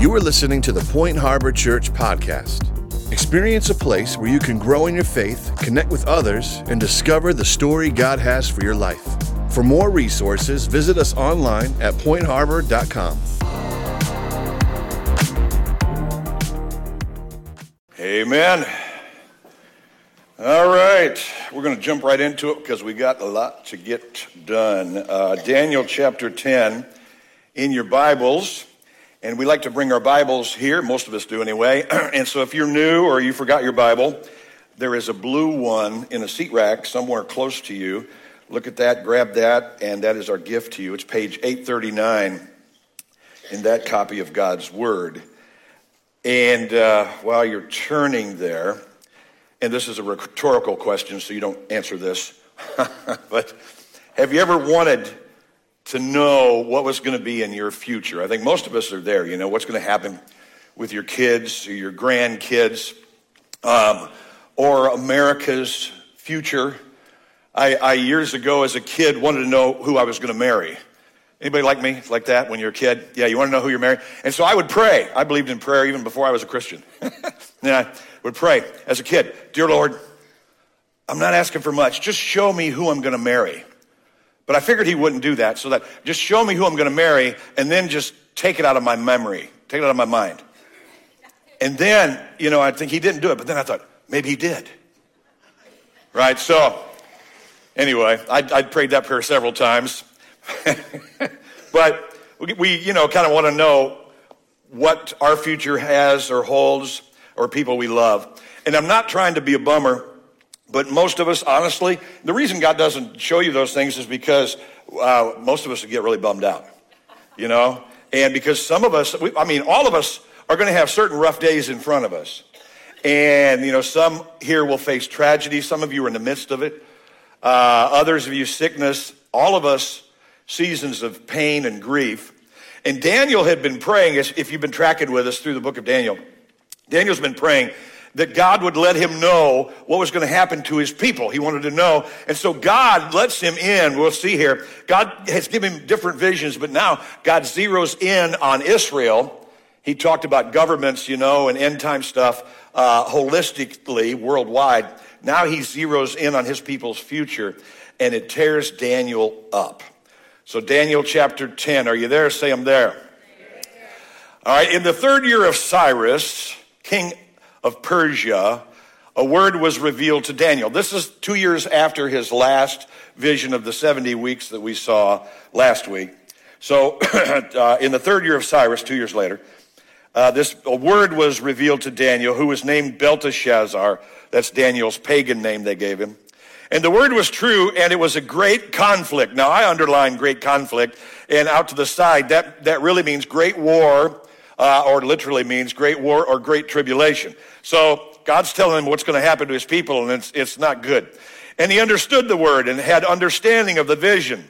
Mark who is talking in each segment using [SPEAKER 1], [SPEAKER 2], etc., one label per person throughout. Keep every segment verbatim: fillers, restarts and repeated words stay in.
[SPEAKER 1] You are listening to the Point Harbor Church podcast. Experience a place where you can grow in your faith, connect with others, and discover the story God has for your life. For more resources, visit us online at point harbor dot com.
[SPEAKER 2] Amen. All right, we're going to jump right into it because we got a lot to get done. Uh, Daniel chapter ten in your Bibles. And we like to bring our Bibles here. Most of us do anyway. And so if you're new or you forgot your Bible, there is a blue one in a seat rack somewhere close to you. Look at that, grab that, and that is our gift to you. It's page eight thirty-nine in that copy of God's Word. And uh, while you're turning there, and this is a rhetorical question, so you don't answer this, but have you ever wanted to know what was going to be in your future? I think most of us are there. You know, what's going to happen with your kids or your grandkids, um, or America's future. I, I, years ago as a kid, wanted to know who I was going to marry. Anybody like me, like that when you're a kid? Yeah, you want to know who you're marrying? And so I would pray. I believed in prayer even before I was a Christian. And I would pray as a kid, "Dear Lord, I'm not asking for much. Just show me who I'm going to marry." But I figured he wouldn't do that, so that just show me who I'm going to marry and then just take it out of my memory, take it out of my mind. And then, you know, I think he didn't do it, but then I thought, maybe he did. Right, so anyway, I'd, I'd prayed that prayer several times. But we, you know, kind of want to know what our future has or holds or people we love. And I'm not trying to be a bummer, but most of us, honestly, the reason God doesn't show you those things is because uh, most of us would get really bummed out, you know? And because some of us, we, I mean, all of us are going to have certain rough days in front of us. And, you know, some here will face tragedy. Some of you are in the midst of it. Uh, others of you, sickness. All of us, seasons of pain and grief. And Daniel had been praying, if you've been tracking with us through the book of Daniel, Daniel's been praying that God would let him know what was going to happen to his people. He wanted to know. And so God lets him in. We'll see here. God has given him different visions, but now God zeroes in on Israel. He talked about governments, you know, and end time stuff uh, holistically, worldwide. Now he zeroes in on his people's future, and it tears Daniel up. So Daniel chapter ten, are you there? Say I'm there. All right, in the third year of Cyrus, king of Persia, a word was revealed to Daniel. This is two years after his last vision of the seventy weeks that we saw last week. So uh, in the third year of Cyrus, two years later, uh, this a word was revealed to Daniel, who was named Belteshazzar. That's Daniel's pagan name they gave him. And the word was true, and it was a great conflict. Now, I underline great conflict, and out to the side, that, that really means great war, uh, or literally means great war or great tribulation. So God's telling him what's going to happen to his people, and it's, it's not good. And he understood the word and had understanding of the vision.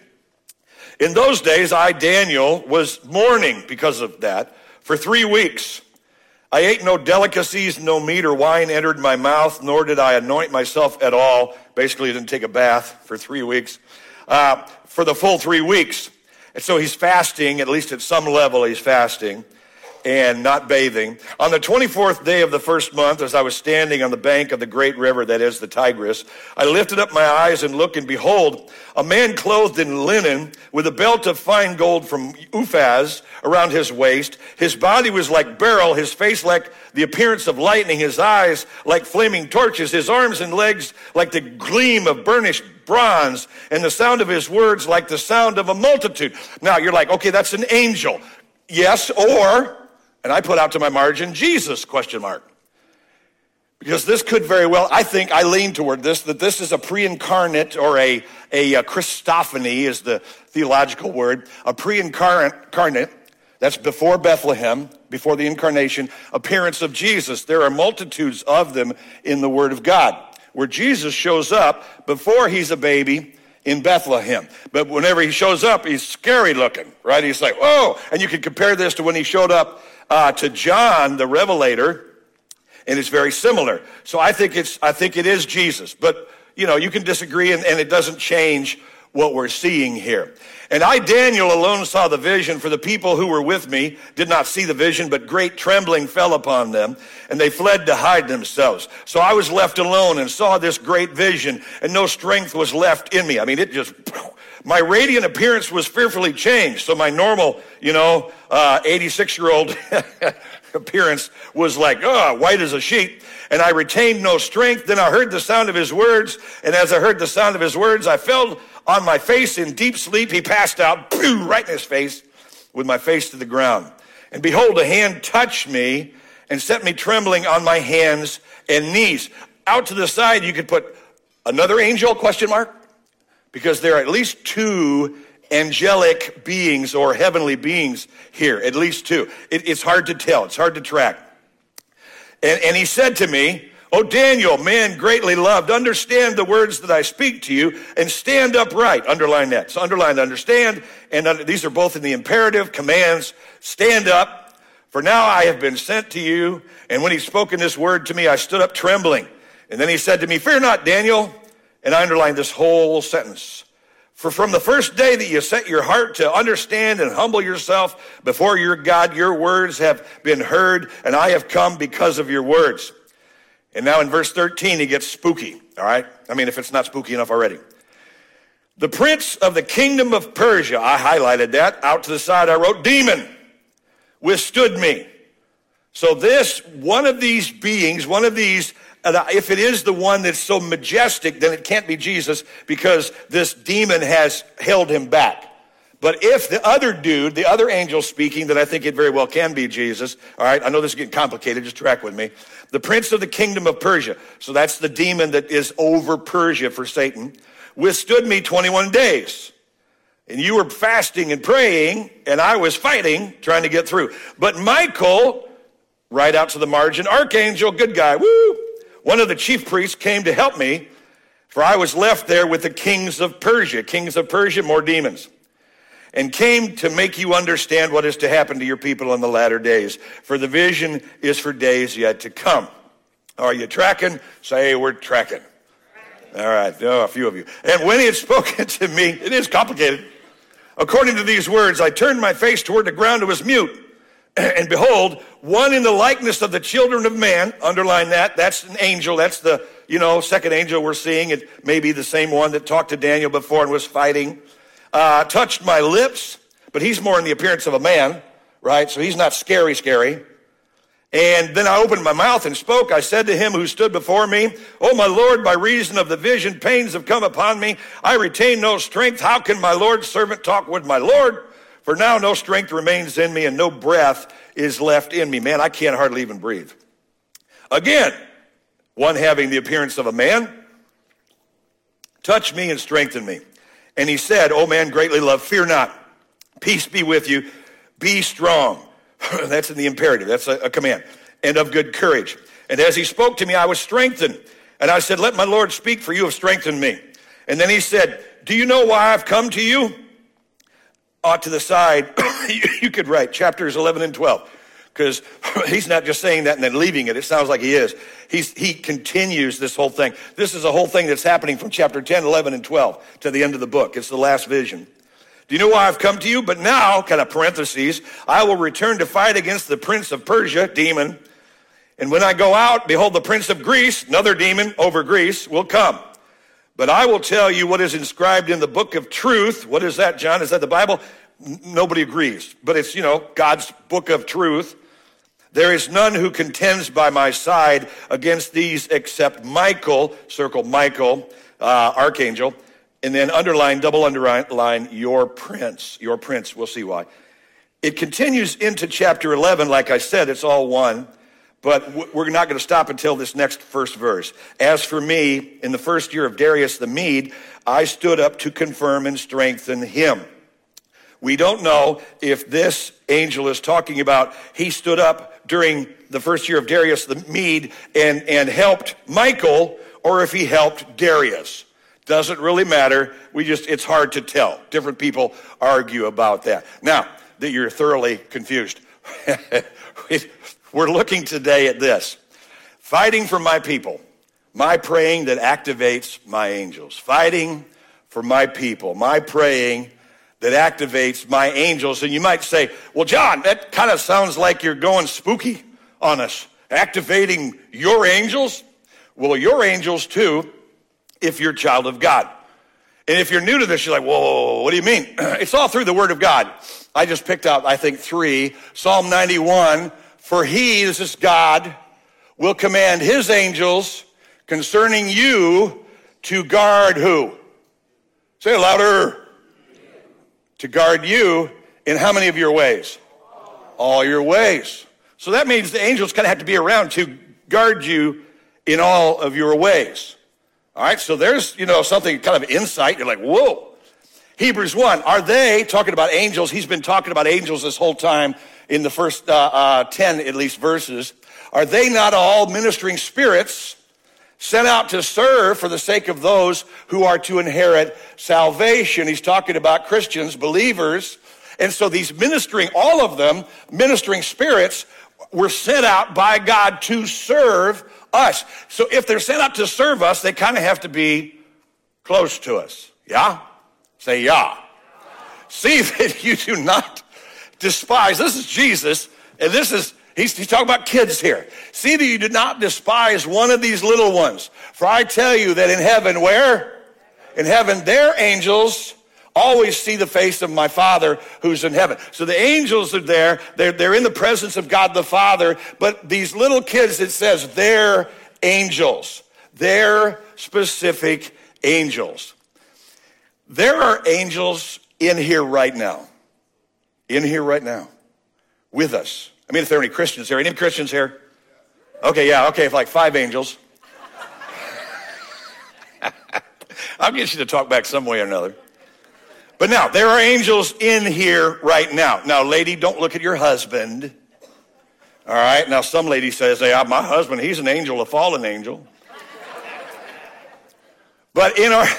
[SPEAKER 2] In those days, I, Daniel, was mourning because of that for three weeks. I ate no delicacies, no meat or wine entered my mouth, nor did I anoint myself at all. Basically, I didn't take a bath for three weeks, uh, for the full three weeks. And so he's fasting, at least at some level he's fasting and not bathing. On the twenty-fourth day of the first month, as I was standing on the bank of the great river, that is the Tigris, I lifted up my eyes and looked, and behold, a man clothed in linen with a belt of fine gold from Uphaz around his waist. His body was like beryl, his face like the appearance of lightning, his eyes like flaming torches, his arms and legs like the gleam of burnished bronze, and the sound of his words like the sound of a multitude. Now, you're like, okay, that's an angel. Yes, or... and I put out to my margin, Jesus, question mark. Because this could very well, I think, I lean toward this, that this is a pre-incarnate or a, a, a Christophany is the theological word, a pre-incarnate, that's before Bethlehem, before the incarnation, appearance of Jesus. There are multitudes of them in the Word of God, where Jesus shows up before he's a baby in Bethlehem. But whenever he shows up, he's scary looking, right? He's like, whoa! And you can compare this to when he showed up Uh, to John, the Revelator, and it's very similar. So I think it's, I think it is Jesus. But, you know, you can disagree, and, and it doesn't change what we're seeing here. And I, Daniel, alone saw the vision, for the people who were with me did not see the vision, but great trembling fell upon them, and they fled to hide themselves. So I was left alone and saw this great vision, and no strength was left in me. I mean, it just, my radiant appearance was fearfully changed. So my normal, you know, uh, eighty-six-year-old appearance was like, oh, white as a sheet. And I retained no strength. Then I heard the sound of his words, and as I heard the sound of his words, I fell on my face in deep sleep. He passed out, boom, right in his face, with my face to the ground. And behold, a hand touched me and set me trembling on my hands and knees. Out to the side, you could put another angel, question mark, because there are at least two angelic beings or heavenly beings here, at least two. It, it's hard to tell. It's hard to track. And, and he said to me, "O Daniel, man greatly loved, understand the words that I speak to you and stand upright." Underline that. So underline understand. And under, these are both in the imperative commands. Stand up, for now I have been sent to you. And when he spoken this word to me, I stood up trembling. And then he said to me, "Fear not, Daniel." And I underlined this whole sentence. "For from the first day that you set your heart to understand and humble yourself before your God, your words have been heard, and I have come because of your words." And now in verse thirteen, he gets spooky, all right? I mean, if it's not spooky enough already. "The prince of the kingdom of Persia," I highlighted that. Out to the side, I wrote, "demon, withstood me." So this, one of these beings, one of these, if it is the one that's so majestic, then it can't be Jesus, because this demon has held him back. But if the other dude, the other angel speaking, then I think it very well can be Jesus. All right, I know this is getting complicated, just track with me. "The prince of the kingdom of Persia," so that's the demon that is over Persia for Satan, "withstood me twenty-one days. And you were fasting and praying, and I was fighting, trying to get through. But Michael," right out to the margin, "archangel, good guy, woo, one of the chief priests came to help me, for I was left there with the kings of Persia." Kings of Persia, more demons. "And came to make you understand what is to happen to your people in the latter days. For the vision is for days yet to come." Are you tracking? Say, we're tracking. All right, oh, a few of you. "And when he had spoken to me," it is complicated, "according to these words, I turned my face toward the ground and was mute. And behold, one in the likeness of the children of man," underline that, that's an angel, that's the, you know, second angel we're seeing. It may be the same one that talked to Daniel before and was fighting, uh, "touched my lips," but he's more in the appearance of a man, right? So he's not scary, scary. "And then I opened my mouth and spoke. I said to him who stood before me, 'Oh, my Lord, by reason of the vision, pains have come upon me. I retain no strength. How can my Lord's servant talk with my Lord? For now no strength remains in me, and no breath is left in me.'" Man, I can't hardly even breathe. "Again, one having the appearance of a man, touched me and strengthened me. And he said, 'O man greatly loved, fear not. Peace be with you. Be strong.'" That's in the imperative. That's a, a command. "And of good courage. And as he spoke to me, I was strengthened. And I said, 'Let my Lord speak, for you have strengthened me.' And then he said, 'Do you know why I've come to you?'" Out to the side, you could write chapters eleven and twelve, because he's not just saying that and then leaving it. It sounds like he is. He's, he continues this whole thing. This is a whole thing that's happening from chapter ten, eleven, and twelve to the end of the book. It's the last vision. "Do you know why I've come to you? But now," kind of parentheses, "I will return to fight against the prince of Persia," demon. "And when I go out, behold, the prince of Greece," another demon over Greece, "will come. But I will tell you what is inscribed in the book of truth." What is that, John? Is that the Bible? N- nobody agrees. But it's, you know, God's book of truth. "There is none who contends by my side against these except Michael," circle Michael, uh, archangel. And then underline, double underline, "your prince." Your prince. We'll see why. It continues into chapter eleven. Like I said, it's all one. But we're not going to stop until this next first verse. "As for me, in the first year of Darius the Mede, I stood up to confirm and strengthen him." We don't know if this angel is talking about he stood up during the first year of Darius the Mede and, and helped Michael, or if he helped Darius. Doesn't really matter. We just, it's hard to tell. Different people argue about that. Now, that you're thoroughly confused. We're looking today at this. Fighting for my people. My praying that activates my angels. Fighting for my people, my praying that activates my angels. And you might say, well, John, that kind of sounds like you're going spooky on us, activating your angels. Well, your angels too, if you're a child of God. And if you're new to this, you're like, whoa, what do you mean? It's all through the Word of God. I just picked out, I think, three. Psalm ninety-one, for he, this is God, will command his angels concerning you to guard who? Say it louder. To guard you in how many of your ways? All your ways. So that means the angels kind of have to be around to guard you in all of your ways. All right, so there's, you know, something kind of insight. You're like, whoa. Hebrews one, are they, talking about angels, he's been talking about angels this whole time in the first uh, uh, ten, at least, verses. Are they not all ministering spirits sent out to serve for the sake of those who are to inherit salvation? He's talking about Christians, believers. And so these ministering, all of them, ministering spirits, were sent out by God to serve us. So if they're sent out to serve us, they kind of have to be close to us. Yeah? Say yeah. See that you do not despise. This is Jesus, and this is, he's, he's talking about kids here. See that you do not despise one of these little ones. For I tell you that in heaven, where? In heaven, their angels always see the face of my Father who's in heaven. So the angels are there. They're, they're in the presence of God the Father. But these little kids, it says, they're angels. They're specific angels. There are angels in here right now. In here right now. With us. I mean, if there are any Christians here. Any Christians here? Okay, yeah, okay, like five angels. I'll get you to talk back some way or another. But now, there are angels in here right now. Now, lady, don't look at your husband. All right? Now, some lady says, hey, my husband, he's an angel, a fallen angel. But in our,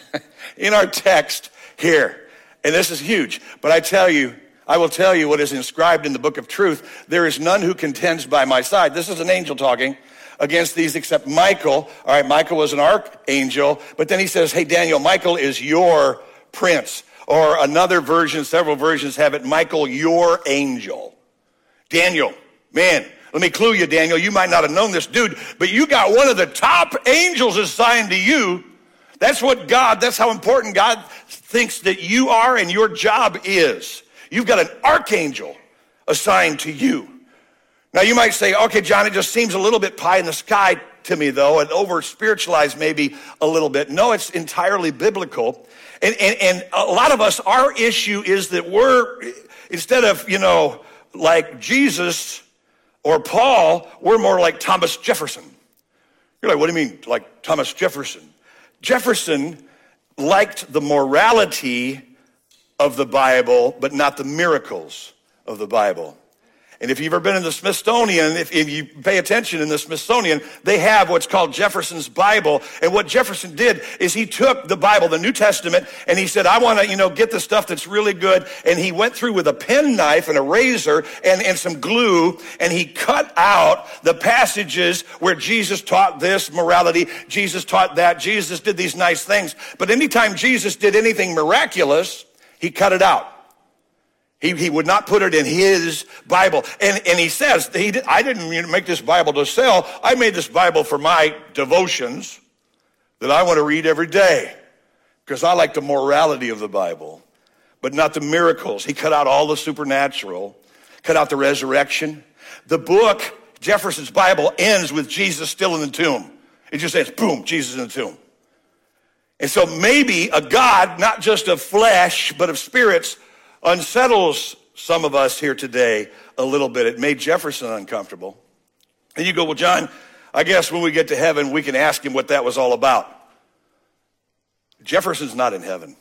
[SPEAKER 2] in our text here, and this is huge, but I tell you, I will tell you what is inscribed in the book of truth. There is none who contends by my side. This is an angel talking against these except Michael. All right, Michael was an archangel, but then he says, hey, Daniel, Michael is your prince. Or another version, several versions have it, Michael, your angel. Daniel, man, let me clue you, Daniel. You might not have known this dude, but you got one of the top angels assigned to you. That's what God, that's how important God thinks that you are and your job is. You've got an archangel assigned to you. Now you might say, okay, John, it just seems a little bit pie in the sky to me though, and over spiritualized maybe a little bit. No, it's entirely biblical. And, and, and a lot of us, our issue is that we're, instead of, you know, like Jesus or Paul, we're more like Thomas Jefferson. You're like, what do you mean, like Thomas Jefferson? Jefferson liked the morality of the Bible, but not the miracles of the Bible. And if you've ever been in the Smithsonian, if, if you pay attention in the Smithsonian, they have what's called Jefferson's Bible. And what Jefferson did is he took the Bible, the New Testament, and he said, I want to, you know, get the stuff that's really good. And he went through with a penknife and a razor and, and some glue, and he cut out the passages where Jesus taught this morality, Jesus taught that, Jesus did these nice things. But anytime Jesus did anything miraculous, he cut it out. He, he would not put it in his Bible. And, and he says, he did, I didn't make this Bible to sell. I made this Bible for my devotions that I want to read every day because I like the morality of the Bible, but not the miracles. He cut out all the supernatural, cut out the resurrection. The book, Jefferson's Bible, ends with Jesus still in the tomb. It just says, boom, Jesus in the tomb. And so maybe a God, not just of flesh, but of spirits, unsettles some of us here today a little bit. It made Jefferson uncomfortable. And you go, well, John, I guess when we get to heaven, we can ask him what that was all about. Jefferson's not in heaven.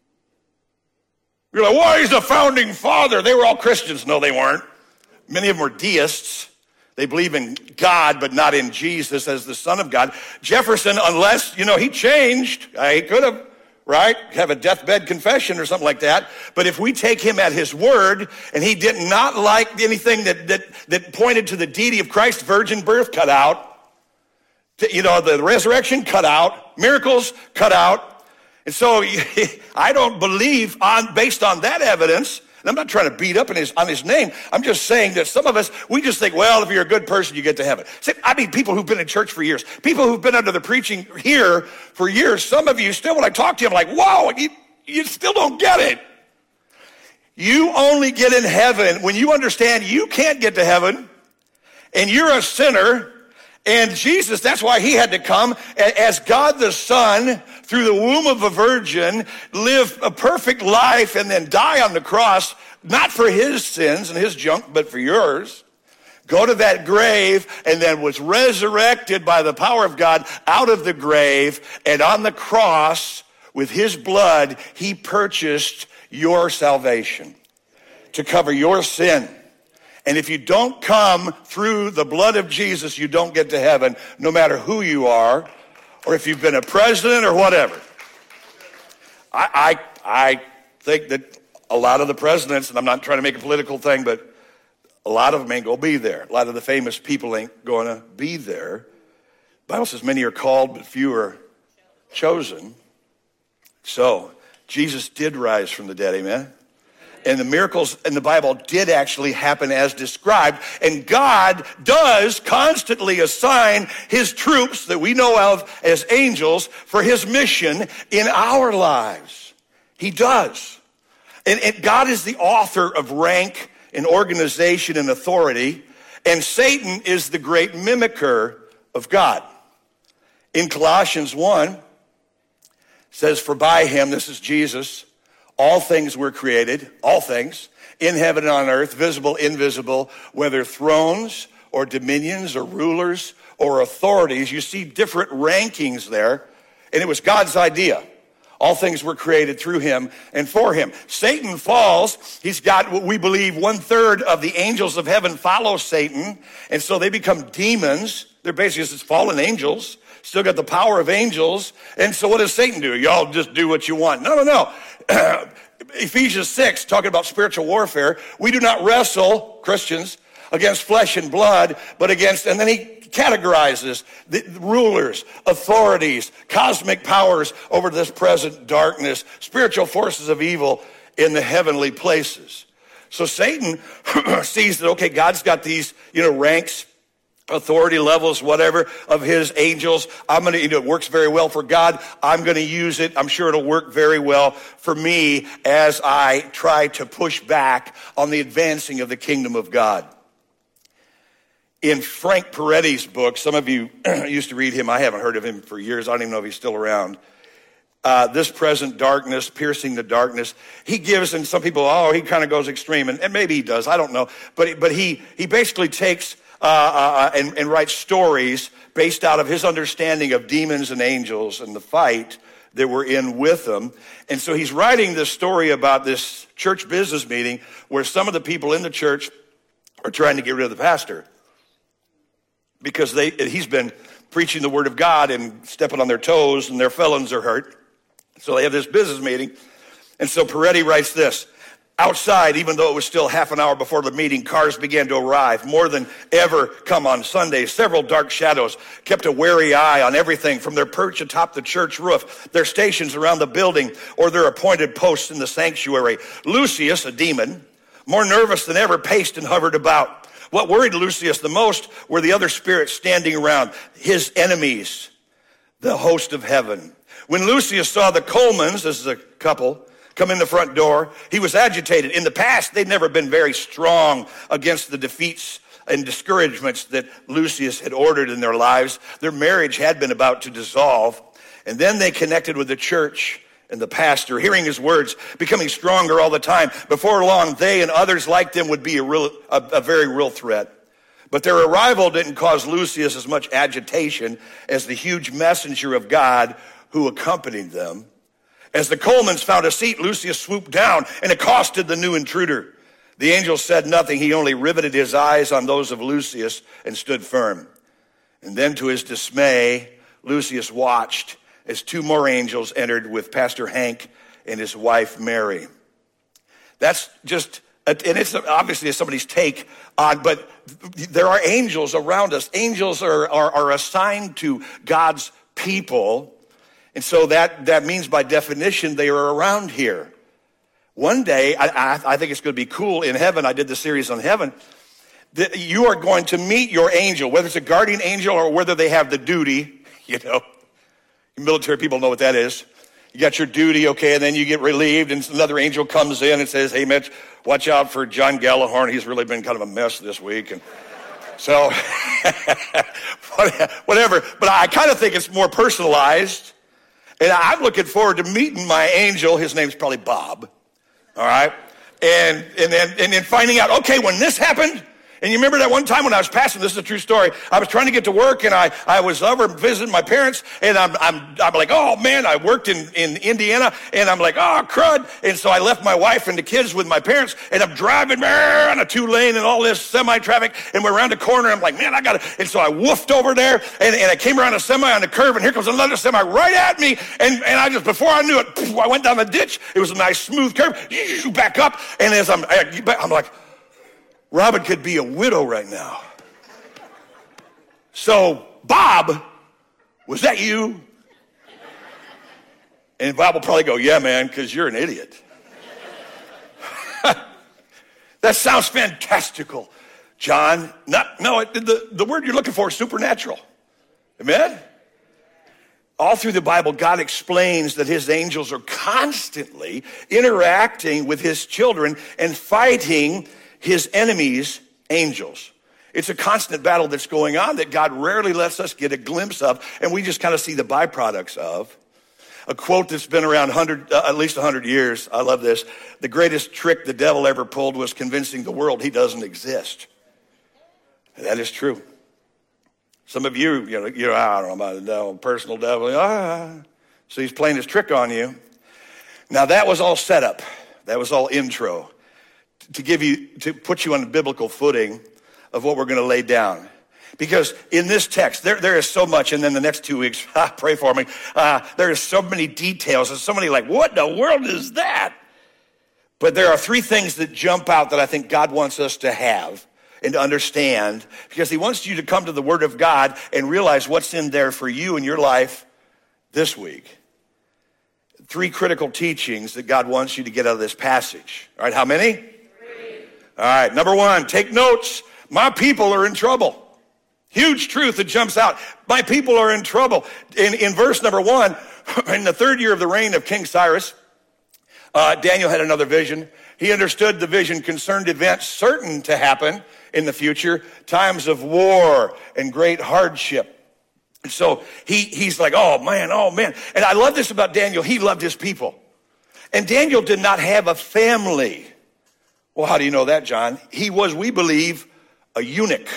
[SPEAKER 2] You're like, well, he's a founding father. They were all Christians. No, they weren't. Many of them were deists. They believe in God, but not in Jesus as the Son of God. Jefferson, unless, you know, he changed, uh, he could have, right? Have a deathbed confession or something like that. But if we take him at his word, and he did not like anything that that, that pointed to the deity of Christ, virgin birth cut out, you know, the resurrection cut out, miracles cut out. And so I don't believe on based on that evidence, and I'm not trying to beat up on his, on his name. I'm just saying that some of us, we just think, well, if you're a good person, you get to heaven. See, I mean, people who've been in church for years, people who've been under the preaching here for years, some of you still, when I talk to you, I'm like, whoa, you, you still don't get it. You only get in heaven when you understand you can't get to heaven, and you're a sinner. And Jesus, that's why he had to come as God the Son through the womb of a virgin, live a perfect life and then die on the cross, not for his sins and his junk, but for yours. Go to that grave and then was resurrected by the power of God out of the grave. And on the cross, with his blood, he purchased your salvation to cover your sin. And if you don't come through the blood of Jesus, you don't get to heaven, no matter who you are, or if you've been a president or whatever. I, I, I think that a lot of the presidents, and I'm not trying to make a political thing, but a lot of them ain't going to be there. A lot of the famous people ain't going to be there. The Bible says many are called, but few are chosen. So Jesus did rise from the dead, amen? And the miracles in the Bible did actually happen as described. And God does constantly assign his troops that we know of as angels for his mission in our lives. He does. And, and God is the author of rank and organization and authority. And Satan is the great mimicker of God. In Colossians one, it says, for by him, this is Jesus, all things were created, all things, in heaven and on earth, visible, invisible, whether thrones or dominions or rulers or authorities. You see different rankings there, and it was God's idea. All things were created through him and for him. Satan falls. He's got what we believe one third of the angels of heaven follow Satan, and so they become demons. They're basically just fallen angels, still got the power of angels. And so what does Satan do? Y'all just do what you want. No, no, no. Ephesians six, talking about spiritual warfare. We do not wrestle, Christians, against flesh and blood, but against, and then he categorizes the rulers, authorities, cosmic powers over this present darkness, spiritual forces of evil in the heavenly places. So Satan sees that, okay, God's got these, you know, ranks, authority levels, whatever, of his angels. I'm going to, you know, it works very well for God. I'm going to use it. I'm sure it'll work very well for me as I try to push back on the advancing of the kingdom of God. In Frank Peretti's book, some of you used to read him. I haven't heard of him for years. I don't even know if he's still around. Uh, This Present Darkness, Piercing the Darkness. He gives, and some people, oh, he kind of goes extreme, and, and maybe he does. I don't know. But, but he, he basically takes Uh, uh, and, and writes stories based out of his understanding of demons and angels and the fight that we're in with them. And so he's writing this story about this church business meeting where some of the people in the church are trying to get rid of the pastor because they he's been preaching the word of God and stepping on their toes, and their feelings are hurt. So they have this business meeting. And so Peretti writes this. Outside, even though it was still half an hour before the meeting, cars began to arrive, more than ever come on Sundays. Several dark shadows kept a wary eye on everything from their perch atop the church roof, their stations around the building, or their appointed posts in the sanctuary. Lucius, a demon, more nervous than ever, paced and hovered about. What worried Lucius the most were the other spirits standing around, his enemies, the host of heaven. When Lucius saw the Colemans, this is a couple, come in the front door, he was agitated. In the past, they'd never been very strong against the defeats and discouragements that Lucius had ordered in their lives. Their marriage had been about to dissolve. And then they connected with the church and the pastor, hearing his words, becoming stronger all the time. Before long, they and others like them would be a, real, a, a very real threat. But their arrival didn't cause Lucius as much agitation as the huge messenger of God who accompanied them. As the Colemans found a seat, Lucius swooped down and accosted the new intruder. The angel said nothing. He only riveted his eyes on those of Lucius and stood firm. And then to his dismay, Lucius watched as two more angels entered with Pastor Hank and his wife, Mary. That's just, and it's obviously somebody's take on, but there are angels around us. Angels are, are, are assigned to God's people. And so that, that means by definition they are around here. One day, I, I, I think it's going to be cool in heaven. I did the series on heaven. That you are going to meet your angel, whether it's a guardian angel or whether they have the duty. You know, military people know what that is. You got your duty, okay, and then you get relieved, and another angel comes in and says, hey, Mitch, watch out for John Gallahorn. He's really been kind of a mess this week. And so, whatever. But I kind of think it's more personalized. And I'm looking forward to meeting my angel. His name's probably Bob. All right? And and then and then finding out, okay, when this happened, and you remember that one time when I was passing, this is a true story, I was trying to get to work, and I, I was over visiting my parents, and I'm I'm I'm like, oh man, I worked in, in Indiana, and I'm like, oh crud. And so I left my wife and the kids with my parents, and I'm driving on a two lane and all this semi-traffic, and we're around the corner, and I'm like, man, I gotta, and so I woofed over there, and, and I came around a semi on the curve, and here comes another semi right at me, and, and I just, before I knew it, poof, I went down the ditch. It was a nice smooth curve, back up, and as I'm, I'm like, Robin could be a widow right now. So, Bob, was that you? And Bob will probably go, yeah, man, because you're an idiot. That sounds fantastical. John, not, no, the, the word you're looking for is supernatural. Amen? All through the Bible, God explains that his angels are constantly interacting with his children and fighting his enemies' angels. It's a constant battle that's going on that God rarely lets us get a glimpse of, and we just kind of see the byproducts of. A quote that's been around one hundred, uh, at least one hundred years. I love this. The greatest trick the devil ever pulled was convincing the world he doesn't exist. That is true. Some of you, you know, you know, I don't know about the devil, personal devil. Ah, so he's playing his trick on you. Now that was all set up. That was all intro to give you, to put you on the biblical footing of what we're going to lay down. Because in this text, there, there is so much, and then the next two weeks, ah, pray for me, uh, there is so many details, and so many like, what in the world is that? But there are three things that jump out that I think God wants us to have and to understand, because he wants you to come to the Word of God and realize what's in there for you in your life this week. Three critical teachings that God wants you to get out of this passage. All right, how many? Three. All right, number one, take notes. My people are in trouble. Huge truth that jumps out. My people are in trouble. In, in verse number one, in the third year of the reign of King Cyrus, uh, Daniel had another vision. He understood the vision concerned events certain to happen in the future, times of war and great hardship. And so he, he's like, oh man, oh man. And I love this about Daniel. He loved his people. And Daniel did not have a family. Well, how do you know that, John? He was, we believe, a eunuch.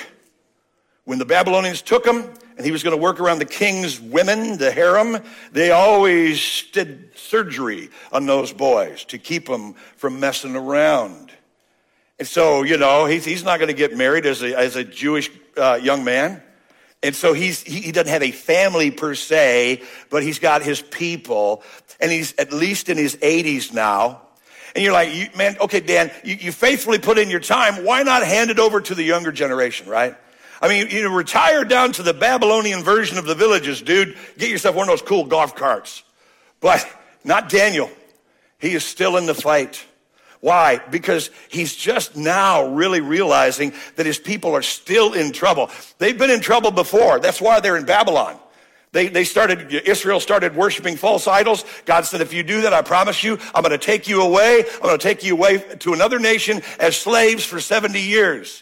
[SPEAKER 2] When the Babylonians took him and he was going to work around the king's women, the harem, they always did surgery on those boys to keep them from messing around. And so, you know, he's, he's not going to get married as a, as a Jewish uh, young man. And so he's, he, he doesn't have a family per se, but he's got his people. And he's at least in his eighties now. And you're like, you, man, okay, Dan, you, you faithfully put in your time. Why not hand it over to the younger generation, right? I mean, you know, retire down to the Babylonian version of the villages, dude. Get yourself one of those cool golf carts. But not Daniel. He is still in the fight. Why? Because he's just now really realizing that his people are still in trouble. They've been in trouble before. That's why they're in Babylon. They, they started, Israel started worshiping false idols. God said, if you do that, I promise you, I'm going to take you away. I'm going to take you away to another nation as slaves for seventy years.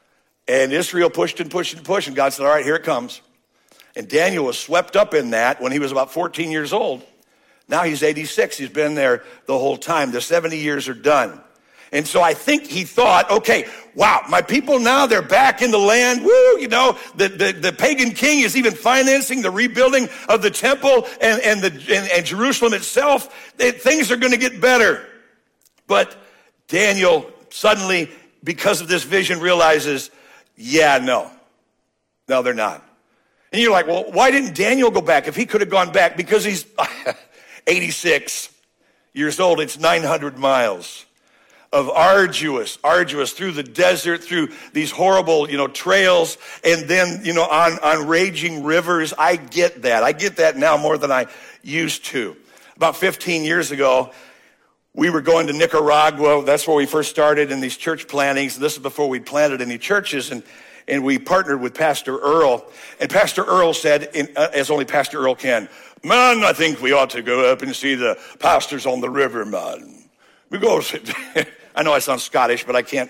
[SPEAKER 2] And Israel pushed and pushed and pushed, and God said, all right, here it comes. And Daniel was swept up in that when he was about fourteen years old. Now he's eighty-six. He's been there the whole time. The seventy years are done. And so I think he thought, okay, wow, my people now, they're back in the land. Woo, you know, the, the, the pagan king is even financing the rebuilding of the temple and, and, the, and, and Jerusalem itself. It, things are going to get better. But Daniel suddenly, because of this vision, realizes, yeah, no. No, they're not. And you're like, well, why didn't Daniel go back if he could have gone back? Because he's eighty-six years old. It's nine hundred miles. of arduous, arduous through the desert, through these horrible, you know, trails, and then, you know, on, on raging rivers. I get that. I get that now more than I used to. About fifteen years ago, we were going to Nicaragua. That's where we first started in these church plantings. This is before we planted any churches, and, and we partnered with Pastor Earl. And Pastor Earl said, in, uh, as only Pastor Earl can, "Man, I think we ought to go up and see the pastors on the river, man. We go." I know I sound Scottish, but I can't.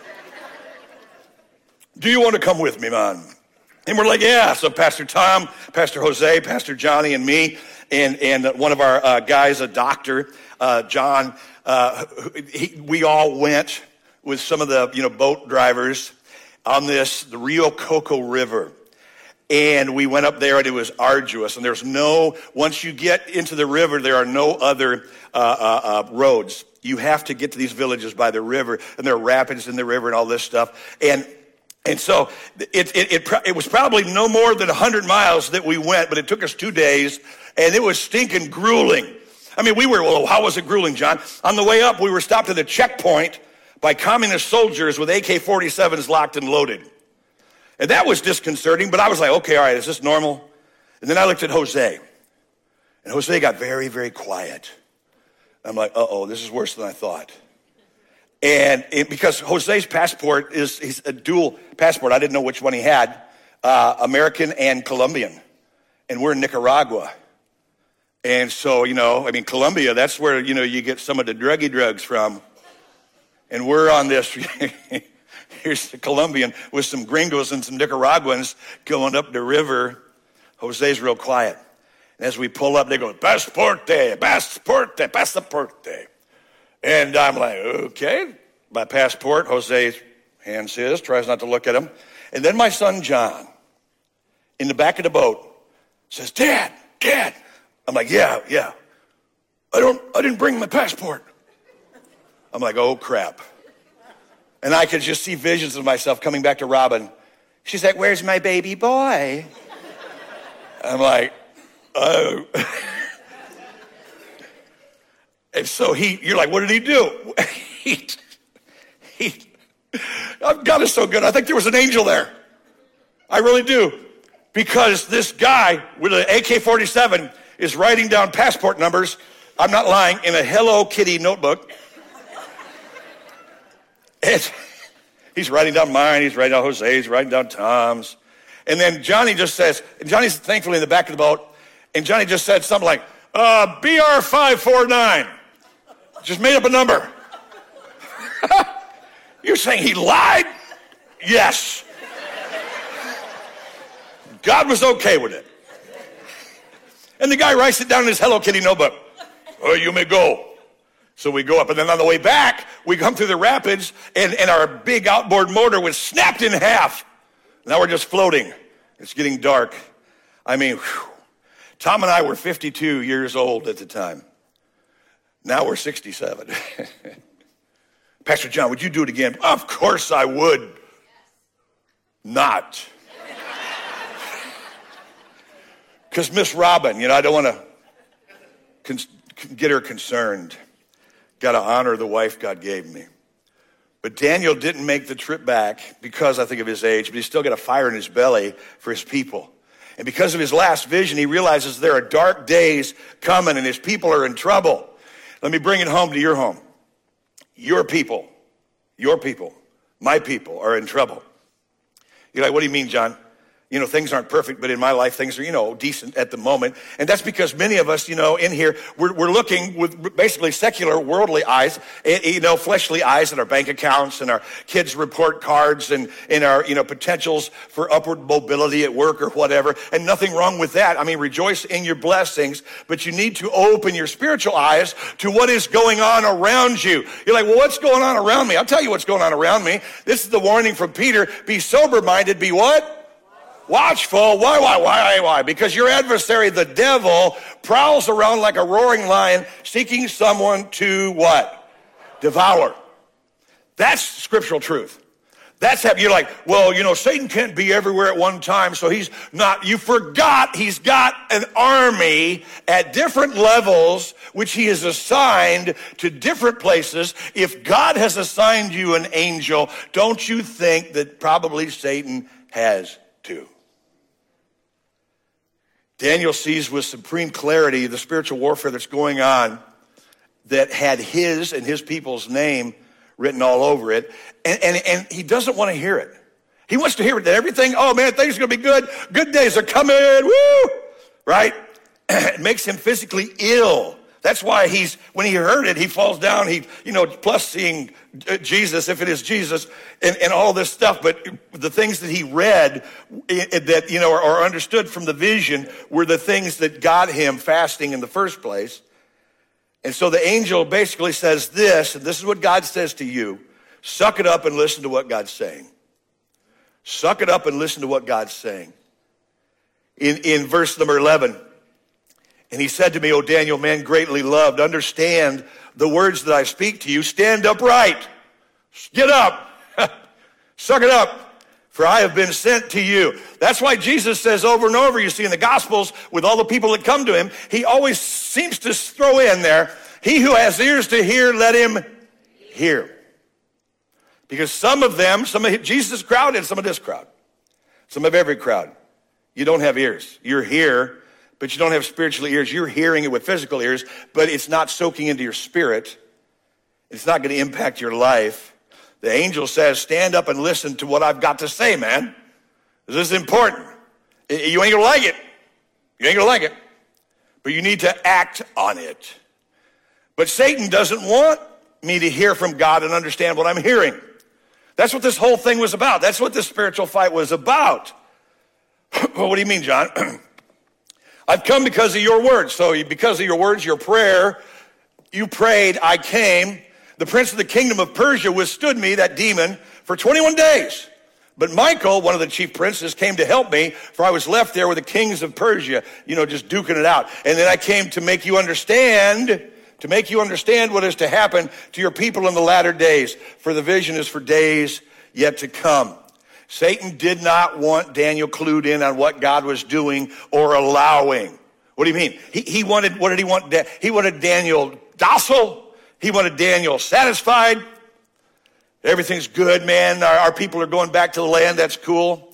[SPEAKER 2] "Do you want to come with me, man?" And we're like, yeah. So Pastor Tom, Pastor Jose, Pastor Johnny, and me, and, and one of our uh, guys, a doctor, uh, John, uh, he, we all went with some of the, you know, boat drivers on this, the Rio Coco River. And we went up there, and it was arduous. And there's no, once you get into the river, there are no other uh, uh, uh, roads. You have to get to these villages by the river, and there are rapids in the river and all this stuff. And and so it it it, it was probably no more than one hundred miles that we went, but it took us two days, and it was stinking grueling. I mean, we were, well, how was it grueling, John? On the way up, we were stopped at a checkpoint by communist soldiers with A K forty-sevens locked and loaded. And that was disconcerting, but I was like, okay, all right, is this normal? And then I looked at Jose, and Jose got very, very quiet. I'm like, uh-oh, this is worse than I thought. And it, because Jose's passport is he's a dual passport. I didn't know which one he had, uh, American and Colombian. And we're in Nicaragua. And so, you know, I mean, Colombia, that's where, you know, you get some of the druggy drugs from. And we're on this, here's the Colombian with some gringos and some Nicaraguans going up the river. Jose's real quiet. And as we pull up, they go, "Pasaporte, pasaporte, pasaporte." And I'm like, okay, my passport. Jose hands his, tries not to look at him. And then my son, John, in the back of the boat, says, "Dad, Dad." I'm like, yeah, yeah. I don't, I didn't bring my passport. I'm like, oh, crap. And I could just see visions of myself coming back to Robin. She's like, "Where's my baby boy?" I'm like, oh. And so he, you're like, what did he do? he, he, God is so good. I think there was an angel there. I really do. Because this guy with an A K forty-seven is writing down passport numbers, I'm not lying, in a Hello Kitty notebook. And he's writing down mine, he's writing down Jose's, writing down Tom's. And then Johnny just says, and Johnny's thankfully in the back of the boat, and Johnny just said something like, uh, B R five four nine. Just made up a number. You're saying he lied? Yes. God was okay with it. And the guy writes it down in his Hello Kitty notebook. "Oh, you may go." So we go up, and then on the way back, we come through the rapids, and, and our big outboard motor was snapped in half. Now we're just floating. It's getting dark. I mean, whew. Tom and I were fifty-two years old at the time. Now we're sixty-seven. "Pastor John, would you do it again?" "Of course I would." Not. Because Miss Robin, you know, I don't want to con- get her concerned. Got to honor the wife God gave me. But Daniel didn't make the trip back because I think of his age, but he's still got a fire in his belly for his people. And because of his last vision, he realizes there are dark days coming and his people are in trouble. Let me bring it home to your home. Your people, your people, my people are in trouble. You're like, what do you mean, John? You know, things aren't perfect, but in my life, things are, you know, decent at the moment. And that's because many of us, you know, in here, we're, we're looking with basically secular, worldly eyes, you know, fleshly eyes at our bank accounts and our kids' report cards and in our, you know, potentials for upward mobility at work or whatever. And nothing wrong with that. I mean, rejoice in your blessings, but you need to open your spiritual eyes to what is going on around you. You're like, well, what's going on around me? I'll tell you what's going on around me. This is the warning from Peter. Be sober-minded, be what? Watchful. Why, why, why, why? Because your adversary, the devil, prowls around like a roaring lion, seeking someone to what? Devour. That's scriptural truth. That's happening. You're like, well, you know, Satan can't be everywhere at one time, so he's not. You forgot he's got an army at different levels, which he has assigned to different places. If God has assigned you an angel, don't you think that probably Satan has too? Daniel sees with supreme clarity the spiritual warfare that's going on that had his and his people's name written all over it, and, and, and he doesn't want to hear it. He wants to hear it, that everything, oh man, things are going to be good. Good days are coming, woo, right? It makes him physically ill. That's why he's, when he heard it, he falls down, he, you know, plus seeing Jesus, if it is Jesus, and, and all this stuff. But the things that he read that, you know, or, or understood from the vision were the things that got him fasting in the first place. And so the angel basically says this, and this is what God says to you: suck it up and listen to what God's saying. Suck it up and listen to what God's saying. In, in verse number eleven, and he said to me, O Daniel, man greatly loved, understand the words that I speak to you. Stand upright. Get up. Suck it up, for I have been sent to you. That's why Jesus says over and over, you see in the Gospels, with all the people that come to him, he always seems to throw in there, he who has ears to hear, let him hear. Because some of them, some of Jesus' crowd and some of this crowd, some of every crowd, you don't have ears. You're here, but you don't have spiritual ears. You're hearing it with physical ears, but it's not soaking into your spirit. It's not going to impact your life. The angel says, stand up and listen to what I've got to say, man. This is important. You ain't going to like it. You ain't going to like it. But you need to act on it. But Satan doesn't want me to hear from God and understand what I'm hearing. That's what this whole thing was about. That's what this spiritual fight was about. Well, what do you mean, John? I've come because of your words. So because of your words, your prayer, you prayed, I came. The prince of the kingdom of Persia withstood me, that demon, for twenty-one days. But Michael, one of the chief princes, came to help me, for I was left there with the kings of Persia, you know, just duking it out. And then I came to make you understand, to make you understand what is to happen to your people in the latter days. For the vision is for days yet to come. Satan did not want Daniel clued in on what God was doing or allowing. What do you mean? He, he wanted, what did he want? He wanted Daniel docile. He wanted Daniel satisfied. Everything's good, man. Our, our people are going back to the land. That's cool.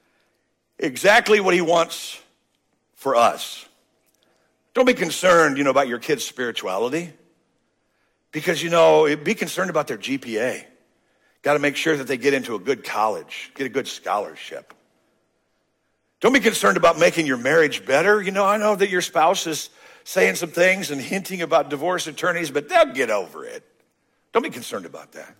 [SPEAKER 2] Exactly what he wants for us. Don't be concerned, you know, about your kids' spirituality. Because, you know, be concerned about their G P A. Got to make sure that they get into a good college, get a good scholarship. Don't be concerned about making your marriage better. You know, I know that your spouse is saying some things and hinting about divorce attorneys, but they'll get over it. Don't be concerned about that.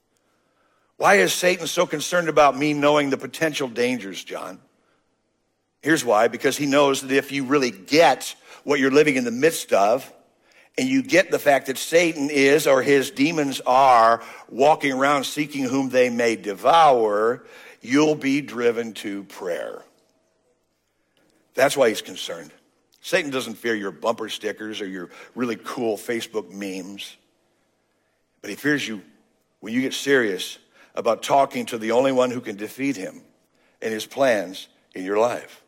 [SPEAKER 2] Why is Satan so concerned about me knowing the potential dangers, John? Here's why. Because he knows that if you really get what you're living in the midst of, and you get the fact that Satan is, or his demons are, walking around seeking whom they may devour, you'll be driven to prayer. That's why he's concerned. Satan doesn't fear your bumper stickers or your really cool Facebook memes. But he fears you when you get serious about talking to the only one who can defeat him and his plans in your life.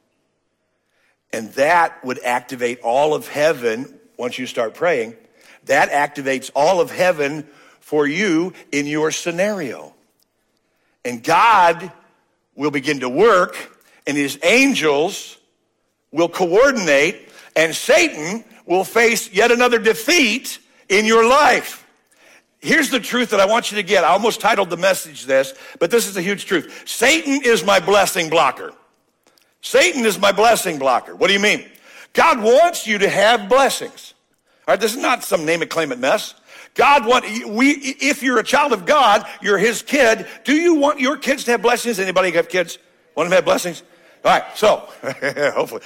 [SPEAKER 2] And that would activate all of heaven once you start praying. That activates all of heaven for you in your scenario. And God will begin to work, and his angels will coordinate, and Satan will face yet another defeat in your life. Here's the truth that I want you to get. I almost titled the message this, but this is a huge truth. Satan is my blessing blocker. Satan is my blessing blocker. What do you mean? God wants you to have blessings. All right, this is not some name it, claim it mess. God want we if you're a child of God, you're his kid. Do you want your kids to have blessings? Anybody have kids? Want them to have blessings? All right, so hopefully.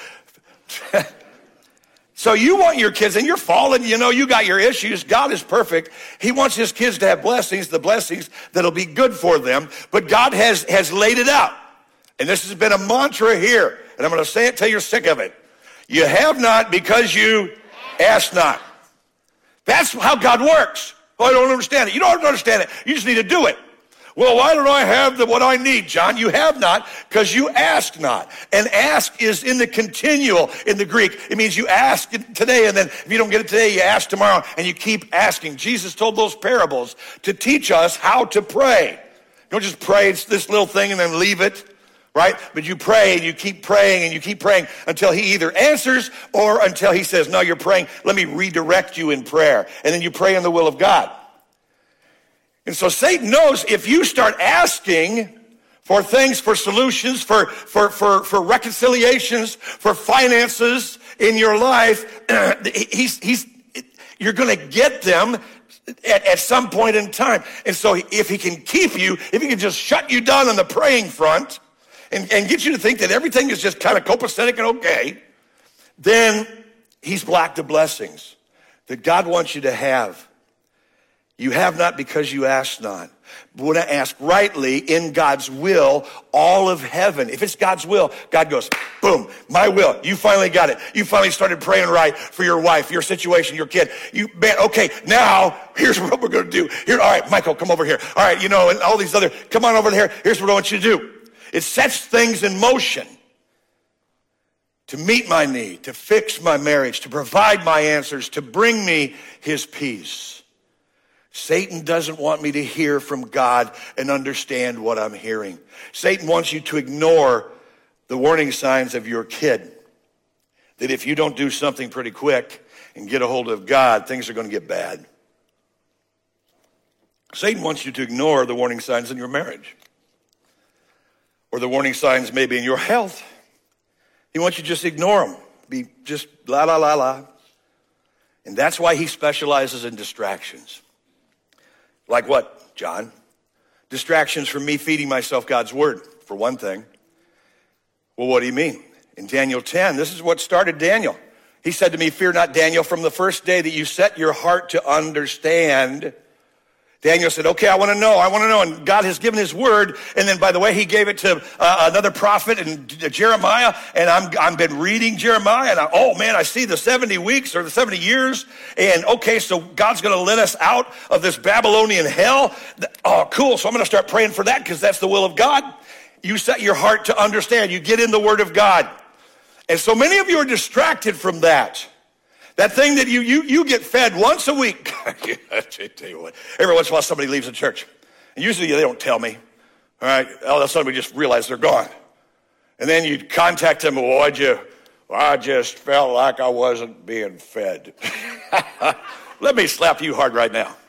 [SPEAKER 2] So you want your kids, and you're fallen, you know, you got your issues. God is perfect. He wants his kids to have blessings, the blessings that'll be good for them. But God has, has laid it out. And this has been a mantra here. And I'm going to say it till you're sick of it. You have not because you ask not. That's how God works. Oh, I don't understand it. You don't understand it. You just need to do it. Well, why don't I have the, what I need, John? You have not because you ask not. And ask is in the continual in the Greek. It means you ask today, and then if you don't get it today, you ask tomorrow, and you keep asking. Jesus told those parables to teach us how to pray. Don't just pray, it's this little thing and then leave it, right? But you pray and you keep praying and you keep praying until he either answers or until he says, no, you're praying, let me redirect you in prayer. And then you pray in the will of God. And so Satan knows if you start asking for things, for solutions, for, for, for, for reconciliations, for finances in your life, he's, he's, you're going to get them At, at some point in time. And so if he can keep you, if he can just shut you down on the praying front and, and get you to think that everything is just kind of copacetic and okay, then he's blocked the blessings that God wants you to have. You have not because you ask not. But when I ask rightly in God's will, all of heaven, if it's God's will, God goes, boom, my will. You finally got it. You finally started praying right for your wife, your situation, your kid. You, man, okay, now here's what we're going to do. Here, all right, Michael, come over here. All right, you know, and all these other, come on over here. Here's what I want you to do. It sets things in motion to meet my need, to fix my marriage, to provide my answers, to bring me his peace. Satan doesn't want me to hear from God and understand what I'm hearing. Satan wants you to ignore the warning signs of your kid. That if you don't do something pretty quick and get a hold of God, things are going to get bad. Satan wants you to ignore the warning signs in your marriage. Or the warning signs maybe in your health. He wants you to just ignore them. Be just la, la, la, la. And that's why he specializes in distractions. Like what, John? Distractions from me feeding myself God's word, for one thing. Well, what do you mean? In Daniel ten, this is what started Daniel. He said to me, fear not, Daniel, from the first day that you set your heart to understand. Daniel said, okay, I want to know, I want to know. And God has given his word. And then, by the way, he gave it to uh, another prophet, and Jeremiah. And I'm, I've been reading Jeremiah. And I, oh, man, I see the seventy weeks or the seventy years. And, okay, so God's going to let us out of this Babylonian hell. Oh, cool. So I'm going to start praying for that because that's the will of God. You set your heart to understand. You get in the word of God. And so many of you are distracted from that. That thing that you you you get fed once a week. I tell you what, every once in a while somebody leaves the church. And usually they don't tell me. All right, all of a sudden we just realize they're gone. And then you contact them, well, why'd you, well, I just felt like I wasn't being fed. Let me slap you hard right now.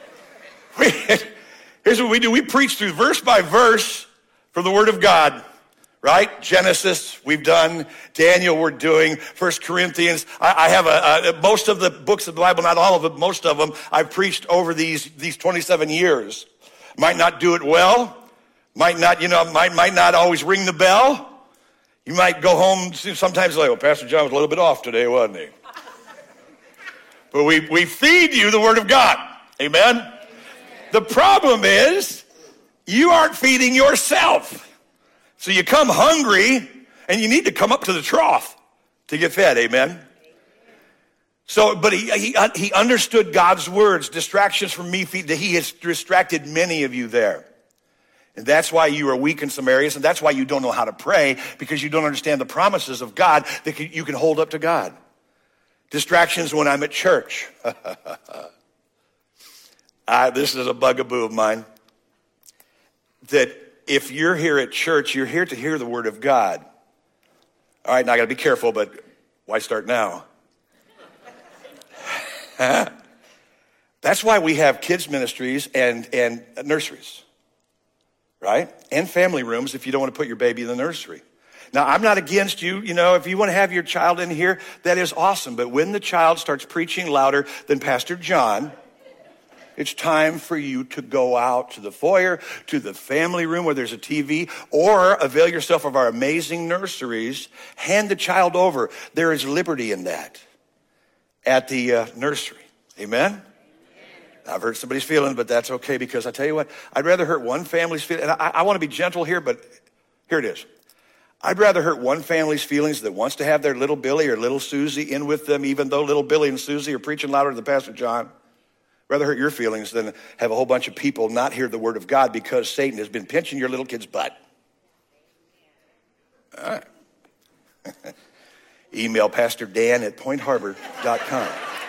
[SPEAKER 2] Here's what we do. We preach through verse by verse from the word of God. Right? Genesis, we've done. Daniel, we're doing. First Corinthians. I, I have a, a, most of the books of the Bible, not all of them, most of them, I've preached over these, these twenty-seven years. Might not do it well. Might not, you know, might, might not always ring the bell. You might go home sometimes like, well, Pastor John was a little bit off today, wasn't he? But we, we feed you the word of God. Amen? The problem is you aren't feeding yourself. So you come hungry, and you need to come up to the trough to get fed, amen? So, but he, he, he understood God's words, distractions from me, he has distracted many of you there. And that's why you are weak in some areas, and that's why you don't know how to pray, because you don't understand the promises of God that you can hold up to God. Distractions when I'm at church. uh, this is a bugaboo of mine, that if you're here at church, you're here to hear the word of God. All right, now I got to be careful, but why start now? That's why we have kids ministries and, and nurseries, right? And family rooms if you don't want to put your baby in the nursery. Now, I'm not against you. You know, if you want to have your child in here, that is awesome. But when the child starts preaching louder than Pastor John, it's time for you to go out to the foyer, to the family room where there's a T V, or avail yourself of our amazing nurseries. Hand the child over. There is liberty in that at the uh, nursery. Amen? I've hurt somebody's feeling, but that's okay, because I tell you what, I'd rather hurt one family's feeling. And I, I want to be gentle here, but here it is. I'd rather hurt one family's feelings that wants to have their little Billy or little Susie in with them, even though little Billy and Susie are preaching louder than Pastor John. Rather hurt your feelings than have a whole bunch of people not hear the word of God because Satan has been pinching your little kid's butt. All right. Email Pastor Dan at point harbor dot com.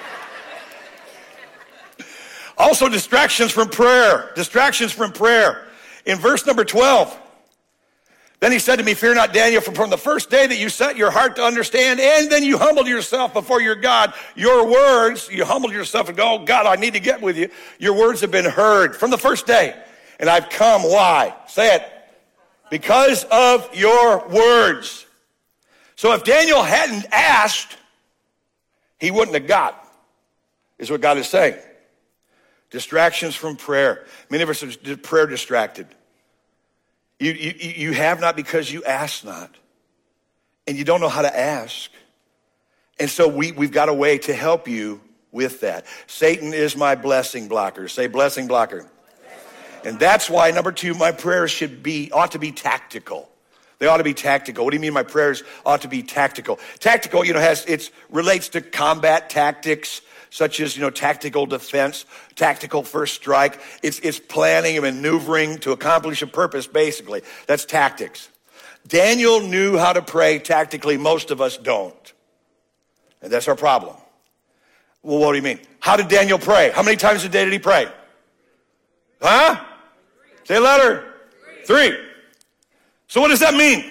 [SPEAKER 2] Also, distractions from prayer. Distractions from prayer. In verse number twelve, then he said to me, fear not, Daniel, for from the first day that you set your heart to understand, and then you humbled yourself before your God, your words, you humbled yourself and go, oh, God, I need to get with you. Your words have been heard from the first day. And I've come, why? Say it. Because of your words. So if Daniel hadn't asked, he wouldn't have got, is what God is saying. Distractions from prayer. Many of us are prayer distracted. You, you, you have not because you ask not. And you don't know how to ask. And so we, we've got a way to help you with that. Satan is my blessing blocker. Say blessing blocker. And that's why, number two, my prayers should be, ought to be tactical. They ought to be tactical. What do you mean my prayers ought to be tactical? Tactical, you know, has it relates to combat tactics, such as, you know, tactical defense, tactical first strike. It's, it's planning and maneuvering to accomplish a purpose, basically. That's tactics. Daniel knew how to pray tactically. Most of us don't. And that's our problem. Well, what do you mean? How did Daniel pray? How many times a day did he pray? Huh? Say a letter. Three. Three. So what does that mean?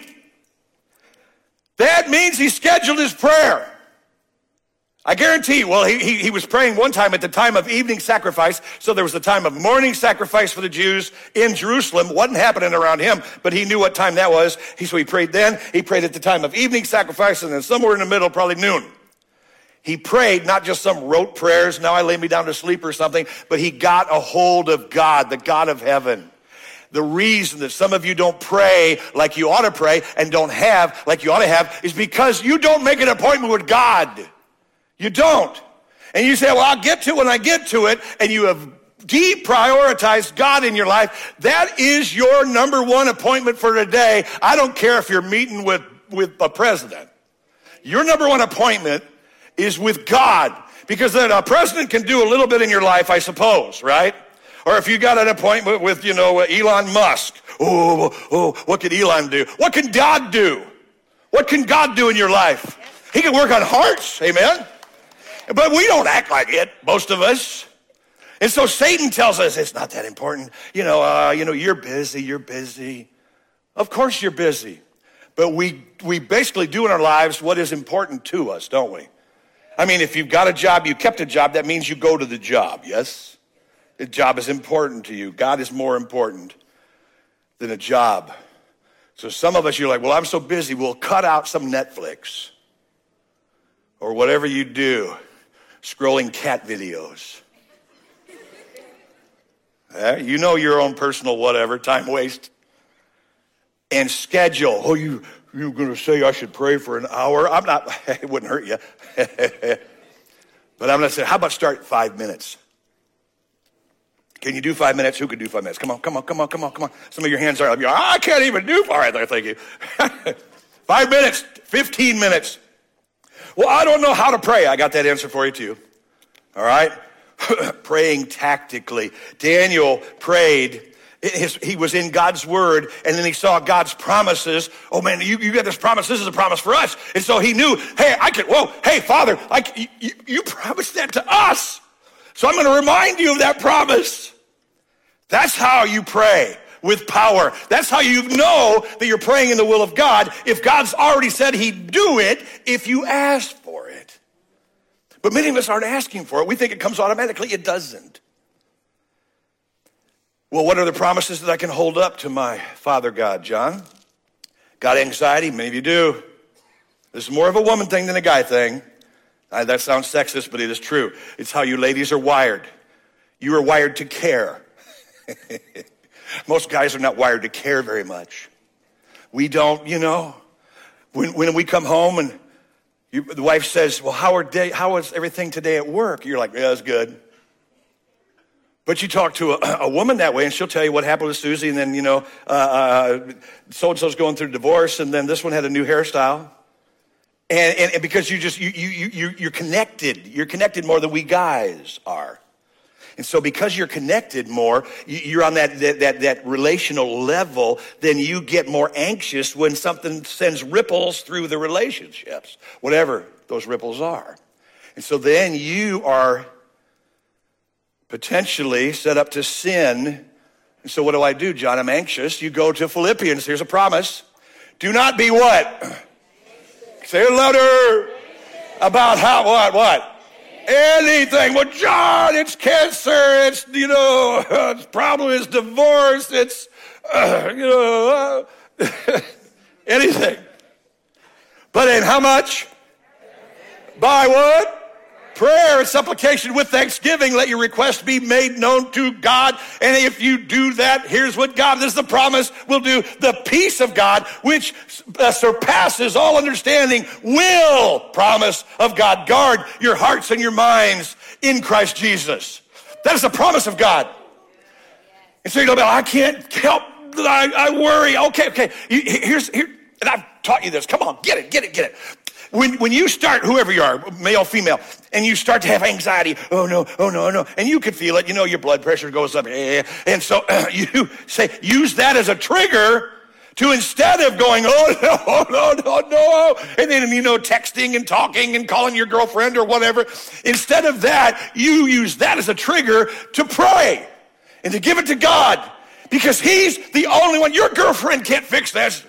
[SPEAKER 2] That means he scheduled his prayer. I guarantee you, well, he, he, he was praying one time at the time of evening sacrifice, so there was the time of morning sacrifice for the Jews in Jerusalem. Wasn't happening around him, but he knew what time that was. He, so he prayed then. He prayed at the time of evening sacrifice, and then somewhere in the middle, probably noon. He prayed not just some rote prayers, now I lay me down to sleep or something, but he got a hold of God, the God of heaven. The reason that some of you don't pray like you ought to pray and don't have like you ought to have is because you don't make an appointment with God. You don't. And you say, well, I'll get to it when I get to it, and you have deprioritized God in your life. That is your number one appointment for today. I don't care if you're meeting with, with a president. Your number one appointment is with God, because then a president can do a little bit in your life, I suppose, right? Or if you got an appointment with, you know, Elon Musk. Oh, oh, what can Elon do? What can God do? What can God do in your life? He can work on hearts, amen? But we don't act like it, most of us. And so Satan tells us it's not that important. You know, uh, you know, you're busy, you're busy. Of course you're busy. But we, we basically do in our lives what is important to us, don't we? I mean, if you've got a job, you kept a job, that means you go to the job, yes? The job is important to you. God is more important than a job. So some of us, you're like, well, I'm so busy. We'll cut out some Netflix or whatever you do, scrolling cat videos. Uh, you know your own personal whatever, time waste. And schedule. Oh, you, you're going to say I should pray for an hour? I'm not, it wouldn't hurt you. But I'm going to say, how about start five minutes? Can you do five minutes? Who can do five minutes? Come on, come on, come on, come on, come on. Some of your hands are up. You're like, oh, I can't even do five. All right, there, thank you. Five minutes, fifteen minutes. Well, I don't know how to pray. I got that answer for you too. All right? Praying tactically. Daniel prayed. His, he was in God's word, and then he saw God's promises. Oh man, you, you got this promise. This is a promise for us. And so he knew, hey, I could, whoa, hey, Father, I, you, you promised that to us. So I'm going to remind you of that promise. That's how you pray, with power. That's how you know that you're praying in the will of God, if God's already said he'd do it if you ask for it. But many of us aren't asking for it. We think it comes automatically. It doesn't. Well, what are the promises that I can hold up to my Father God, John? Got anxiety? Many of you do. This is more of a woman thing than a guy thing. Uh, that sounds sexist, but it is true. It's how you ladies are wired. You are wired to care. Most guys are not wired to care very much. We don't, you know. When, when we come home and you, the wife says, well, how, are day, how was everything today at work? You're like, yeah, it's good. But you talk to a, a woman that way, and she'll tell you what happened with Susie, and then, you know, uh, uh, so-and-so's going through divorce, and then this one had a new hairstyle. And, and, and because you just, you, you, you, you're connected. You're connected more than we guys are. And so because you're connected more, you're on that, that, that, that relational level, then you get more anxious when something sends ripples through the relationships, whatever those ripples are. And so then you are potentially set up to sin. And so what do I do, John? I'm anxious. You go to Philippians. Here's a promise. Do not be what? Say it louder. About how, what, what? Anything. Well, John, it's cancer. It's, you know, it's problem is divorce. It's, uh, you know, uh, anything. But in how much? By what? Prayer and supplication with thanksgiving, let your request be made known to God. And if you do that, here's what God, this is the promise, will do. The peace of God, which uh, surpasses all understanding, will, promise of God, guard your hearts and your minds in Christ Jesus. That is the promise of God. And so you go, I can't help, I, I worry. Okay, okay. Here's, here, and I've taught you this. Come on, get it, get it, get it. When, when you start, whoever you are, male, female, and you start to have anxiety, oh no, oh no, oh no, and you can feel it, you know, your blood pressure goes up, and so uh, you say, use that as a trigger to instead of going, oh no, oh no, no, no, and then, you know, texting and talking and calling your girlfriend or whatever, instead of that, you use that as a trigger to pray and to give it to God, because he's the only one. Your girlfriend can't fix this.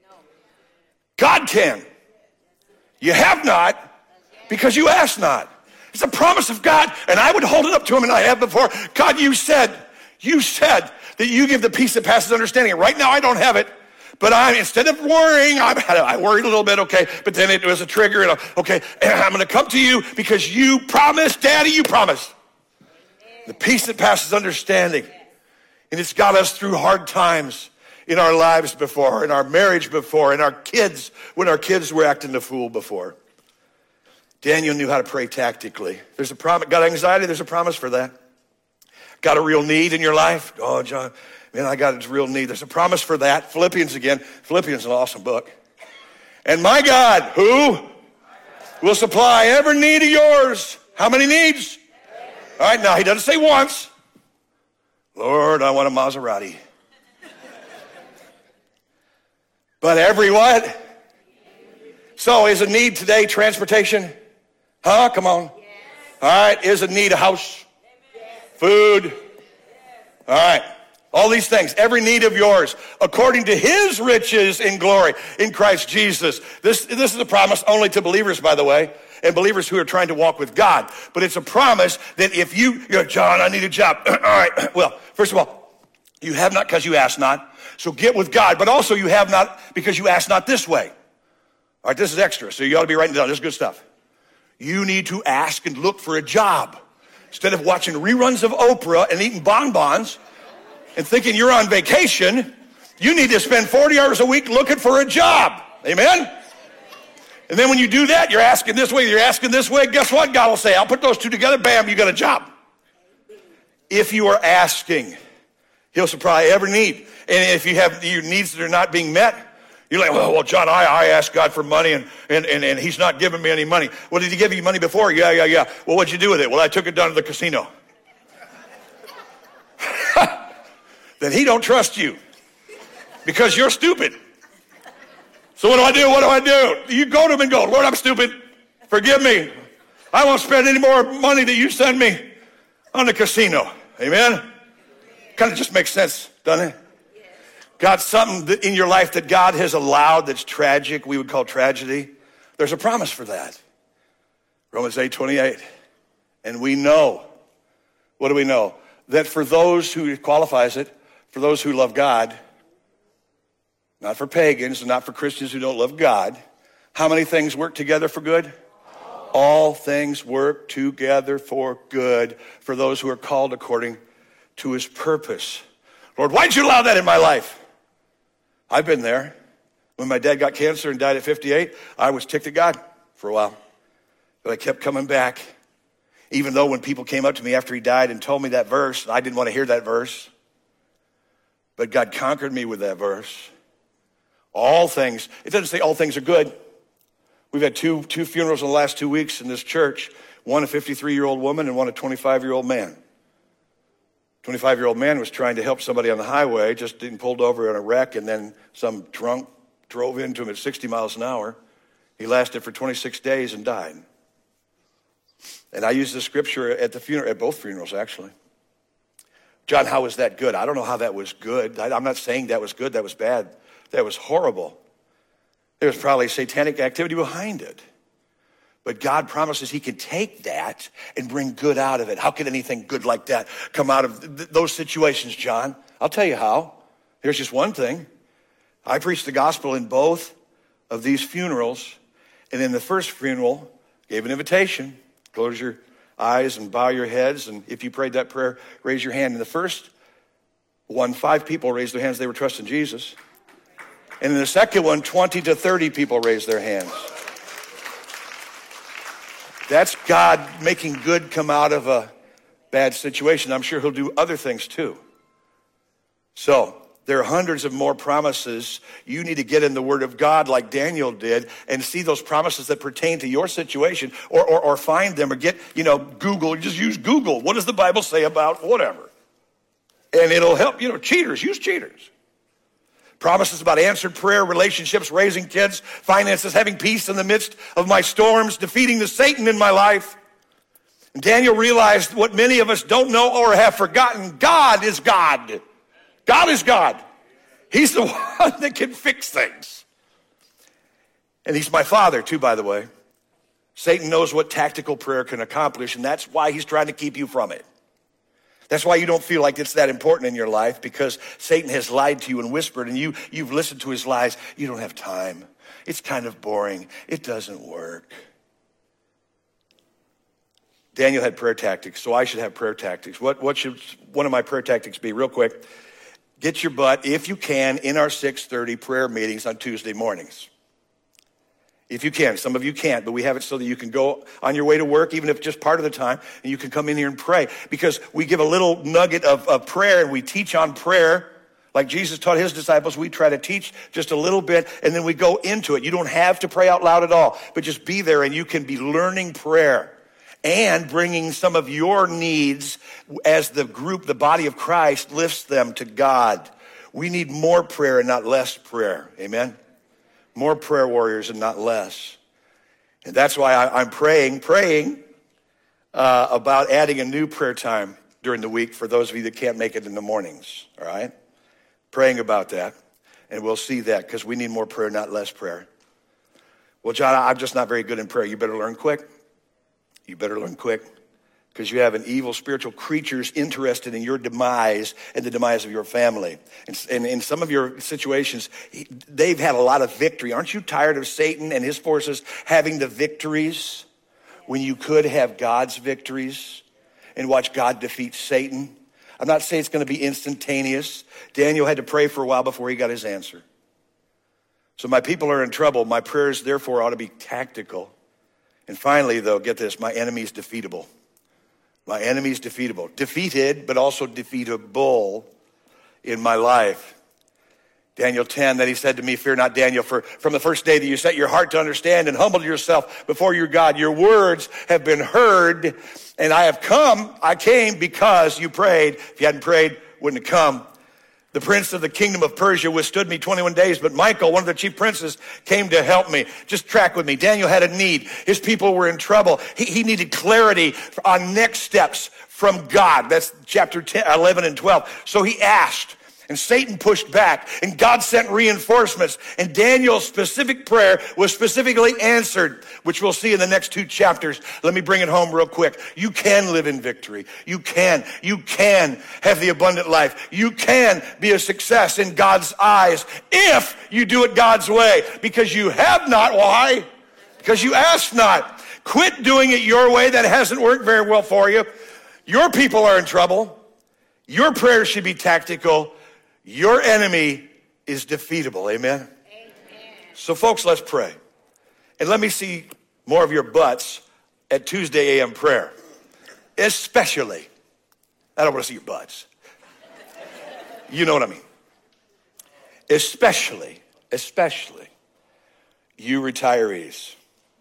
[SPEAKER 2] God can. You have not because you ask not. It's a promise of God, and I would hold it up to him, and I have before. God, you said, you said that you give the peace that passes understanding. And right now I don't have it, but I'm, instead of worrying, I'm, I worried a little bit, okay, but then it was a trigger, and okay, I'm going to come to you because you promised, Daddy, you promised. The peace that passes understanding, and it's got us through hard times in our lives before, in our marriage before, in our kids, when our kids were acting the fool before. Daniel knew how to pray tactically. There's a promise. Got anxiety? There's a promise for that. Got a real need in your life? Oh, John, man, I got a real need. There's a promise for that. Philippians again. Philippians is an awesome book. And my God, who will supply every need of yours. How many needs? All right, now he doesn't say once. Lord, I want a Maserati. But every what? So is a need today transportation? Huh? Come on. Yes. All right. Is a need a house? Yes. Food? Yes. All right. All these things. Every need of yours. According to his riches in glory in Christ Jesus. This, this is a promise only to believers, by the way. And believers who are trying to walk with God. But it's a promise that if you, you know, John, I need a job. All right. Well, first of all, you have not because you ask not. So get with God, but also you have not because you ask not this way. All right, this is extra, so you ought to be writing it down. This is good stuff. You need to ask and look for a job. Instead of watching reruns of Oprah and eating bonbons and thinking you're on vacation, you need to spend forty hours a week looking for a job. Amen? And then when you do that, you're asking this way, you're asking this way, guess what? God will say, I'll put those two together, bam, you got a job. If you are asking, he'll supply every need. And if you have your needs that are not being met, you're like, well, well John, I, I asked God for money, and, and, and, and he's not giving me any money. Well, did he give you money before? Yeah, yeah, yeah. Well, what'd you do with it? Well, I took it down to the casino. Then he don't trust you because you're stupid. So what do I do? What do I do? You go to him and go, Lord, I'm stupid. Forgive me. I won't spend any more money that you send me on the casino. Amen? Kind of just makes sense, doesn't it? Got something in your life that God has allowed that's tragic, we would call tragedy. There's a promise for that. Romans eight twenty-eight. And we know, what do we know? That for those who, qualifies it, for those who love God, not for pagans and not for Christians who don't love God, how many things work together for good? All things work together for good for those who are called according to his purpose. Lord, why'd you allow that in my life? I've been there. When my dad got cancer and died at fifty-eight, I was ticked at God for a while. But I kept coming back. Even though when people came up to me after he died and told me that verse, I didn't want to hear that verse. But God conquered me with that verse. All things, it doesn't say all things are good. We've had two, two funerals in the last two weeks in this church. One a fifty-three-year-old woman and one a twenty-five-year-old man. twenty-five-year-old man was trying to help somebody on the highway, just didn't pulled over in a wreck, and then some drunk drove into him at sixty miles an hour. He lasted for twenty-six days and died. And I used the scripture at the funeral, at both funerals, actually. John, how was that good? I don't know how that was good. I, I'm not saying that was good, that was bad. That was horrible. There was probably satanic activity behind it. But God promises he can take that and bring good out of it. How can anything good like that come out of th- those situations, John? I'll tell you how. Here's just one thing. I preached the gospel in both of these funerals. And in the first funeral, gave an invitation. Close your eyes and bow your heads. And if you prayed that prayer, raise your hand. In the first one, five people raised their hands. They were trusting Jesus. And in the second one, twenty to thirty people raised their hands. That's God making good come out of a bad situation. I'm sure he'll do other things too. So there are hundreds of more promises. You need to get in the Word of God like Daniel did and see those promises that pertain to your situation, or, or, or find them, or get, you know, Google, just use Google. What does the Bible say about whatever? And it'll help, you know, cheaters, use cheaters. Promises about answered prayer, relationships, raising kids, finances, having peace in the midst of my storms, defeating the Satan in my life. And Daniel realized what many of us don't know or have forgotten. God is God. God is God. He's the one that can fix things. And he's my Father too, by the way. Satan knows what tactical prayer can accomplish, and that's why he's trying to keep you from it. That's why you don't feel like it's that important in your life, because Satan has lied to you and whispered, and you, you've listened to his lies. You don't have time. It's kind of boring. It doesn't work. Daniel had prayer tactics, so I should have prayer tactics. What, what should one of my prayer tactics be? Real quick. Get your butt, if you can, in our six thirty prayer meetings on Tuesday mornings. If you can. Some of you can't, but we have it so that you can go on your way to work, even if just part of the time, and you can come in here and pray. Because we give a little nugget of, of prayer, and we teach on prayer. Like Jesus taught his disciples, we try to teach just a little bit, and then we go into it. You don't have to pray out loud at all, but just be there, and you can be learning prayer and bringing some of your needs as the group, the body of Christ, lifts them to God. We need more prayer and not less prayer. Amen? More prayer warriors and not less. And that's why I, I'm praying, praying uh, about adding a new prayer time during the week for those of you that can't make it in the mornings, all right? Praying about that, and we'll see that, because we need more prayer, not less prayer. Well, John, I'm just not very good in prayer. You better learn quick. You better learn quick, because you have an evil spiritual creatures interested in your demise and the demise of your family. And, and in some of your situations, they've had a lot of victory. Aren't you tired of Satan and his forces having the victories when you could have God's victories and watch God defeat Satan? I'm not saying it's going to be instantaneous. Daniel had to pray for a while before he got his answer. So my people are in trouble. My prayers, therefore, ought to be tactical. And finally, though, get this, my enemy is defeatable. My enemy is defeatable. Defeated, but also defeatable in my life. Daniel ten, then he said to me, fear not, Daniel, for from the first day that you set your heart to understand and humbled yourself before your God, your words have been heard, and I have come, I came because you prayed. If you hadn't prayed, wouldn't have come. The prince of the kingdom of Persia withstood me twenty-one days, but Michael, one of the chief princes, came to help me. Just track with me. Daniel had a need. His people were in trouble. He, he needed clarity on next steps from God. That's chapter ten, eleven and twelve. So he asked, and Satan pushed back, and God sent reinforcements, and Daniel's specific prayer was specifically answered, which we'll see in the next two chapters. Let me bring it home real quick. You can live in victory. You can. You can have the abundant life. You can be a success in God's eyes if you do it God's way, because you have not. Why? Because you ask not. Quit doing it your way. That hasn't worked very well for you. Your people are in trouble. Your prayers should be tactical. Your enemy is defeatable. Amen? Amen. So folks, let's pray. And let me see more of your butts at Tuesday A M prayer. Especially, I don't want to see your butts. You know what I mean. Especially, especially you retirees.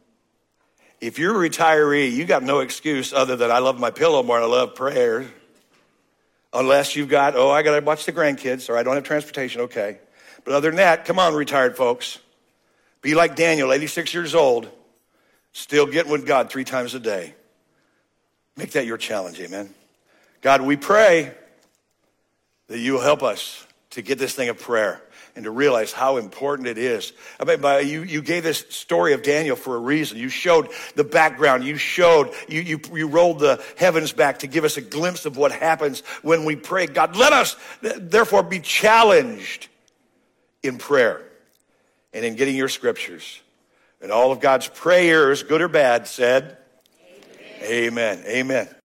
[SPEAKER 2] If you're a retiree, you got no excuse other than I love my pillow more than I love prayer. Unless you've got, oh, I got to watch the grandkids, or I don't have transportation, okay. But other than that, come on, retired folks. Be like Daniel, eighty-six years old, still getting with God three times a day. Make that your challenge, amen. God, we pray that you will help us to get this thing of prayer and to realize how important it is. I mean, by, you, you gave this story of Daniel for a reason. You showed the background. You showed, you, you, you rolled the heavens back to give us a glimpse of what happens when we pray. God, let us therefore be challenged in prayer and in getting your scriptures. And all of God's prayers, good or bad, said, Amen. Amen. Amen.